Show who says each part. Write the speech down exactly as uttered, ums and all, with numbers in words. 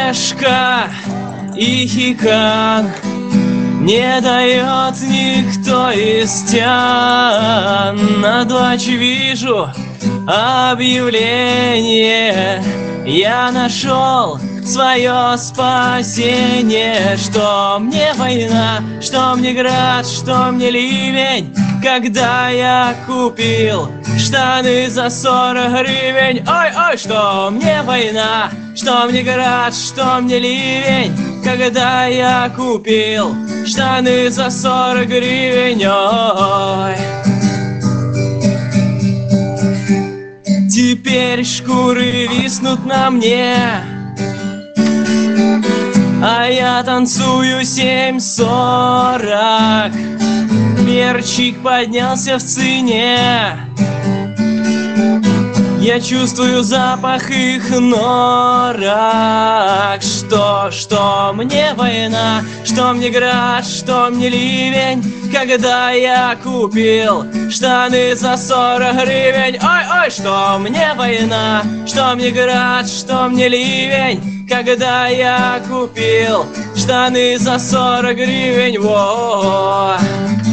Speaker 1: Орешка и хикан не дает никто из тян. На дочь вижу объявление, я нашел свое спасение. Что мне война, что мне град, что мне ливень, когда я купил штаны за сорок гривен. Ой-ой, что мне война, что мне град, что мне ливень, когда я купил штаны за сорок гривен. Ой. Теперь шкуры виснут на мне, а я танцую семь сорок. Перчик поднялся в цене, я чувствую запах их норок. Что, что мне война, что мне град, что мне ливень, когда я купил штаны за сорок гривен. Ой-ой, что мне война, что мне град, что мне ливень, когда я купил штаны за сорок гривен. Во-о-о.